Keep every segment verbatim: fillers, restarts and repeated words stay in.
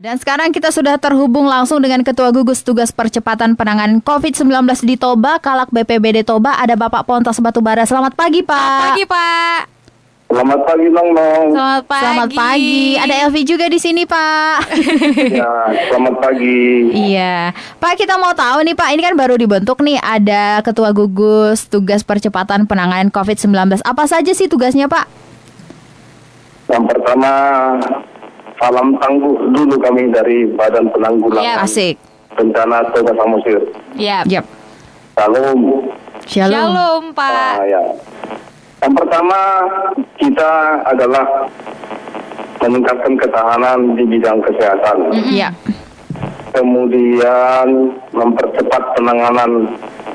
Dan sekarang kita sudah terhubung langsung dengan Ketua Gugus Tugas Percepatan Penanganan covid sembilan belas di Toba, Kalak B P B D Toba, ada Bapak Pontas Batubara. Selamat pagi, Pak. Selamat pagi, Pak. Selamat pagi, Nong Nong. Selamat pagi. Selamat pagi. Ada Elvi juga di sini, Pak. Ya, selamat pagi. Iya, Pak, kita mau tahu nih, Pak. Ini kan baru dibentuk nih, ada Ketua Gugus Tugas Percepatan Penanganan covid sembilan belas. Apa saja sih tugasnya, Pak? Yang pertama, salam tangguh dulu kami dari Badan Penanggulangan Ya, asik. Bencana Toba Samosir. Ya. Yap. Salam. Shalom. Shalom, Pak. Nah, ya. Yang pertama, kita adalah meningkatkan ketahanan di bidang kesehatan. Iya. Kemudian mempercepat penanganan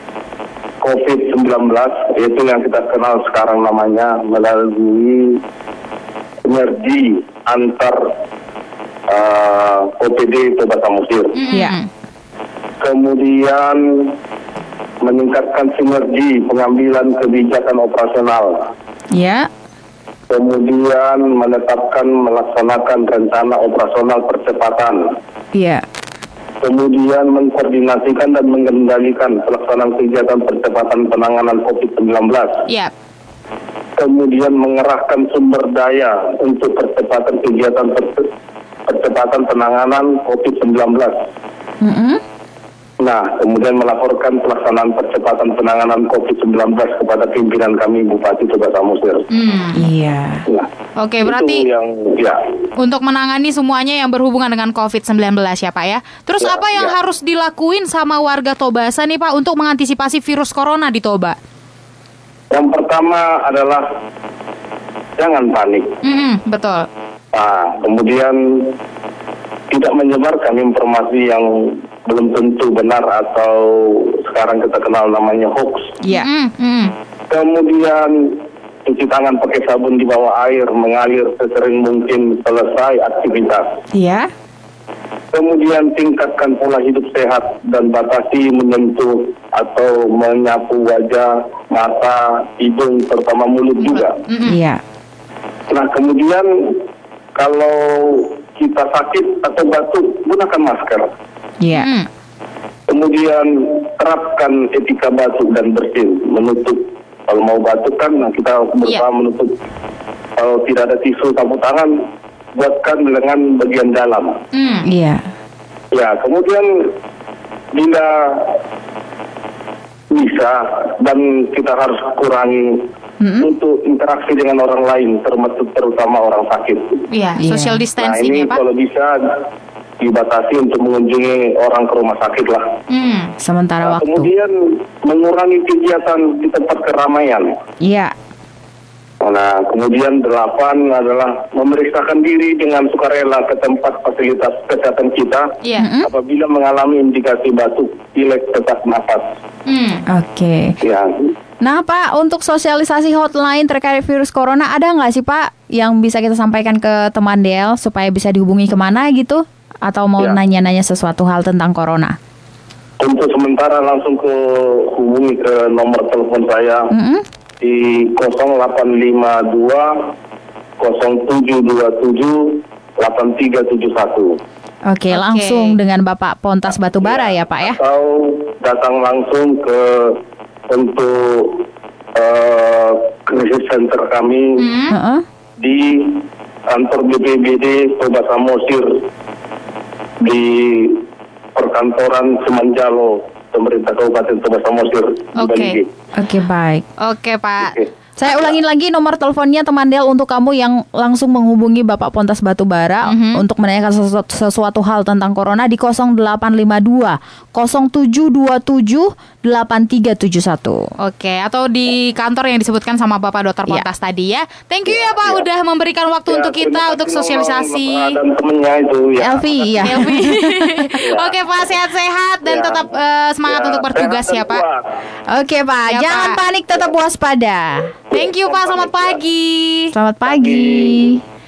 covid sembilan belas, yaitu yang kita kenal sekarang namanya melalui sinergi antar uh, O P D Toba Samosir. Iya. Kemudian meningkatkan sinergi pengambilan kebijakan operasional. Iya. Kemudian menetapkan melaksanakan rencana operasional percepatan. Iya. Kemudian mengkoordinasikan dan mengendalikan pelaksanaan kegiatan percepatan penanganan covid sembilan belas. Ya. Kemudian mengerahkan sumber daya untuk percepatan kegiatan perce- percepatan penanganan covid sembilan belas. Mm-mm. Nah, kemudian melaporkan pelaksanaan percepatan penanganan covid sembilan belas kepada pimpinan kami Bupati Toba Samosir. Hmm. Iya. Nah, Oke, berarti itu yang ya. untuk menangani semuanya yang berhubungan dengan covid sembilan belas ya, Pak ya. Terus Ya, apa yang ya. harus dilakuin sama warga Tobasa nih, Pak, untuk mengantisipasi virus corona di Toba? Yang pertama adalah jangan panik. Mm-mm, betul. Nah, kemudian tidak menyebarkan informasi yang belum tentu benar atau sekarang kita kenal namanya hoax. Iya. Mm-mm. Kemudian cuci tangan pakai sabun di bawah air, mengalir sesering mungkin selesai aktivitas. Iya. Kemudian tingkatkan pola hidup sehat dan batasi menyentuh atau menyapu wajah, mata, hidung, terutama mulut juga. Iya. Nah, kemudian kalau kita sakit atau batuk, gunakan masker. Iya. Mm. Kemudian terapkan etika batuk dan bersin, menutup. Kalau mau batuk kan, nah kita berusaha menutup. Kalau tidak ada tisu sapu tangan, buatkan dengan bagian dalam. Mm. Iya. Ya, kemudian bila bisa dan kita harus kurangi untuk interaksi dengan orang lain, termasuk terutama orang sakit. Iya, Iya. social Nah, distancing ini ya, Pak. kalau bisa dibatasi untuk mengunjungi orang ke rumah sakit lah. Mm. Sementara Nah, waktu. kemudian mengurangi kegiatan di tempat keramaian. Iya. Nah, kemudian delapan adalah memeriksakan diri dengan sukarela ke tempat fasilitas kesehatan kita Iya. apabila mengalami indikasi batuk, pilek, sesak napas. Mm. Oke. Ya, Nah, Pak, untuk sosialisasi hotline terkait virus corona ada nggak sih, Pak, yang bisa kita sampaikan ke teman D L supaya bisa dihubungi kemana gitu? Atau mau Ya. nanya-nanya sesuatu hal tentang corona? untuk sementara langsung ke hubungi ke nomor telepon saya Mm-mm. di nol delapan lima dua nol tujuh dua tujuh delapan tiga tujuh satu. Oke. Oke, langsung dengan Bapak Pontas Batubara ya, Pak ya? Atau datang langsung ke untuk uh, krisis center kami Mm. Heeh. di kantor B P B D Toba Samosir di perkantoran Semanjalo pemerintah Kabupaten Toba Samosir. Oke. Oke, baik. Oke, Pak. Oke. Saya ulangin lagi nomor teleponnya teman Del untuk kamu yang langsung menghubungi Bapak Pontas Batubara Mhm. untuk menanyakan sesuatu, sesuatu hal tentang corona di nol delapan lima dua nol tujuh dua tujuh delapan tiga tujuh satu. Oke, atau di kantor yang disebutkan sama Bapak Dokter Iya. Pontas tadi ya. Thank you ya, Pak, Ya. udah memberikan waktu Ya, untuk terima kita kasih, untuk Nong, sosialisasi. Nong, dan temennya itu ya. Elvi, iya. Elvi. Oke, Pak, sehat-sehat dan Ya. tetap eh, semangat Ya, untuk bertugas sehat ya, dan Pak. kuat. Oke, Pak. Ya, Jangan Pak. panik, tetap waspada. Thank you, Pak. Selamat pagi. Selamat pagi.